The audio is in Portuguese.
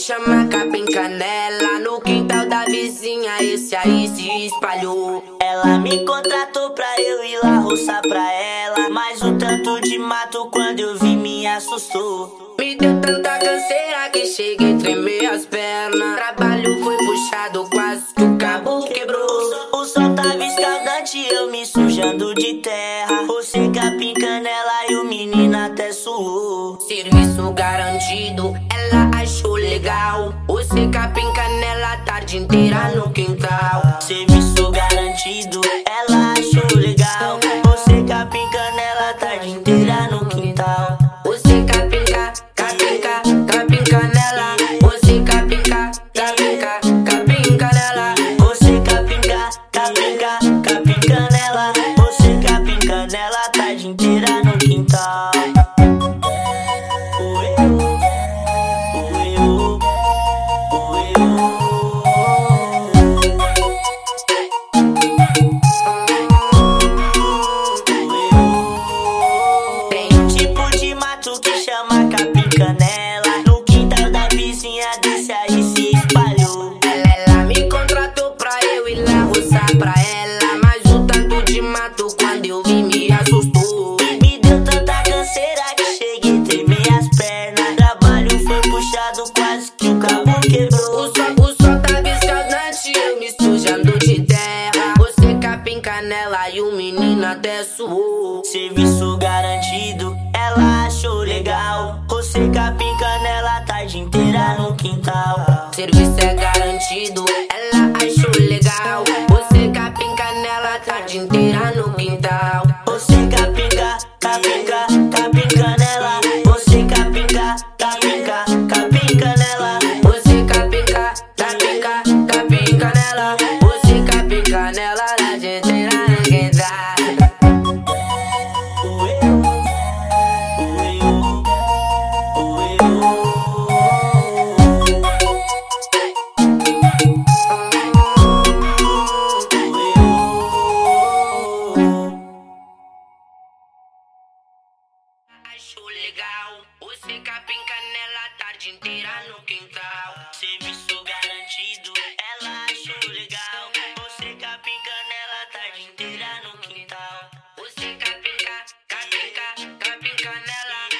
chama capim canela. No quintal da vizinha esse aí se espalhou. Ela me contratou pra eu ir lá roçar pra ela, mas o tanto de mato quando eu vi me assustou. Me deu tanta canseira que cheguei a tremer as pernas. Trabalho foi puxado, quase que o cabo quebrou. O sol tava escaldante, eu me sujando de terra. Você capim canela e o menino até suou. Serviço garantido, ela achou legal. Você capim canela a tarde inteira no quintal. Serviço garantido, ela achou legal. Você capim canela a tarde inteira no quintal. Você capim canela. Você capim canela. Você capim canela. Você capim canela a tarde inteira no quintal. Tem um tipo de mato que chama capim canela. No quintal da vizinha desse aí se espalhou. Ela me contratou pra eu ir lá roçar pra ela, mas o tanto de mato quando eu vi me assustou. E me deu tanta canseira que cheguei a tremer as pernas. Trabalho foi puxado, quase que o cabo quebrou. O sol tava escaldante, eu me sujando de terra. Você capim canela e o menino até suou. Serviço garantido, ela achou legal. Você capim canela a tarde inteira no quintal. Serviço é garantido, ela achou legal. Você capim canela a tarde inteira no quintal. Você capim canela. Você capim canela. Você capim canela. Você capim canela a tarde inteira no quintal. Achou legal, você capim canela a tarde inteira no quintal. Serviço garantido, ela achou legal. Você capim canela a tarde inteira no quintal. Você capim canela.